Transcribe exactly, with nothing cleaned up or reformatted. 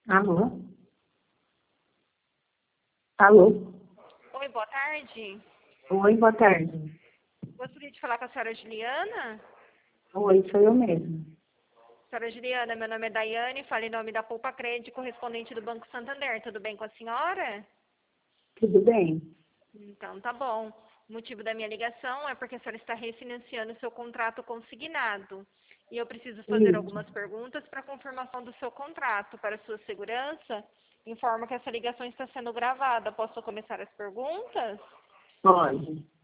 Alô? Alô? Oi, boa tarde. Oi, boa tarde. Gostaria de falar com a senhora Juliana. Oi, sou eu mesma. Senhora Juliana, meu nome é Daiane, falo em nome da Poupa Crédito, correspondente do Banco Santander. Tudo bem com a senhora? Tudo bem? Então, tá bom. O motivo da minha ligação é porque a senhora está refinanciando o seu contrato consignado. E eu preciso fazer Isso. algumas perguntas para confirmação do seu contrato. Para sua segurança, informo que essa ligação está sendo gravada. Posso começar as perguntas? Pode.